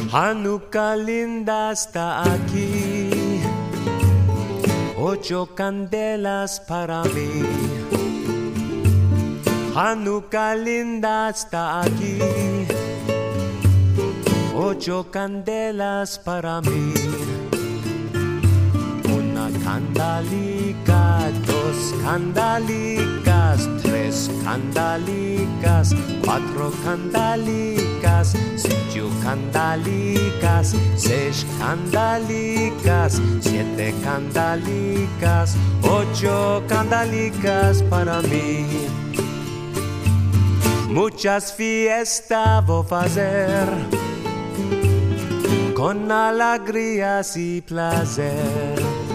Hanukkah linda está aquí, 8 candelas para mí. Hanukkah linda está aquí, 8 candelas para mí. Una candalica, 2 candalicas, 3 candalicas, 4 candalicas, 5 candalicas, 6 candalicas, 7 candalicas, 8 candalicas para mí. Muchas fiestas voy a fazer, con alegrías y placer.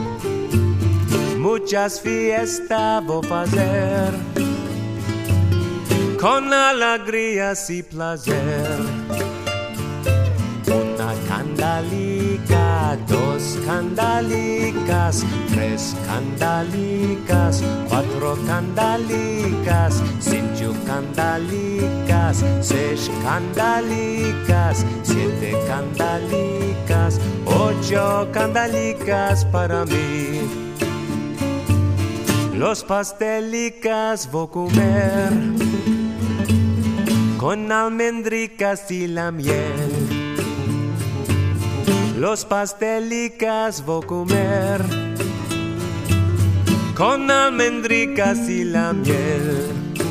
Muchas fiestas voy a fazer, con alegrías y placer. Una candalica, 2 candalicas, 3 candalicas, 4 candalicas, 5 candalicas, 6 candalicas, 7 candalicas, 8 candalicas para mí. Los pastelicas voy a comer, con almendricas y la miel. Los pastelicas voy a comer, con almendricas y la miel.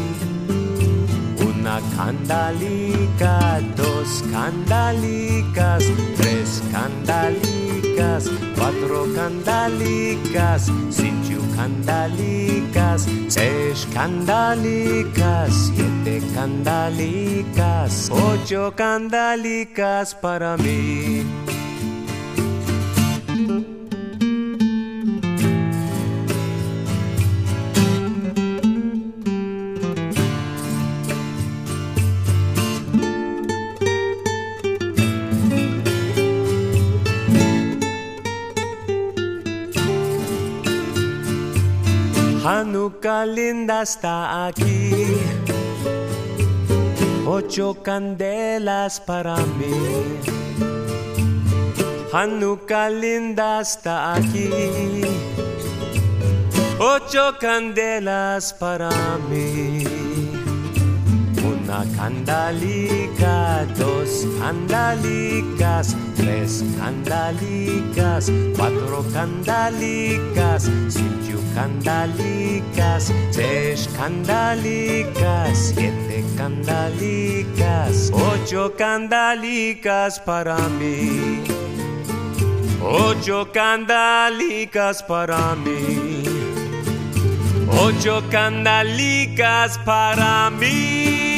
Una candalica, 2 candalicas, 3 candalicas, 4 candalicas, 5 candalicas, 6 candalicas, 7 candalicas, 8 candalicas para mí. Hanukkah linda está aquí, 8 candelas para mí. Hanukkah linda está aquí, 8 candelas para mí. Una candalica, 2 candalicas, 3 candalicas, 4 candalicas, 5 candalicas, 6 candalicas, 7 candalicas, 8 candalicas para mí. 8 candalicas para mí. 8 candalicas para mí.